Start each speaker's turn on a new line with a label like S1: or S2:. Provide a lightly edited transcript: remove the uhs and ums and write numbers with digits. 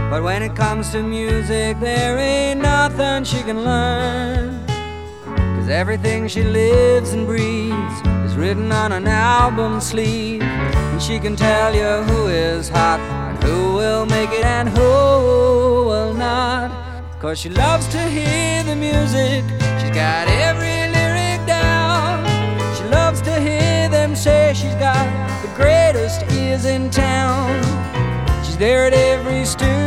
S1: But when it comes to music, there ain't nothing she can learn, 'cause everything she lives and breathes is written on an album sleeve. And she can tell you who is hot and who will make it and who will not, 'cause she loves to hear the music. She's got every lyric down. She loves to hear them say she's got the greatest ears in town. She's there at every studio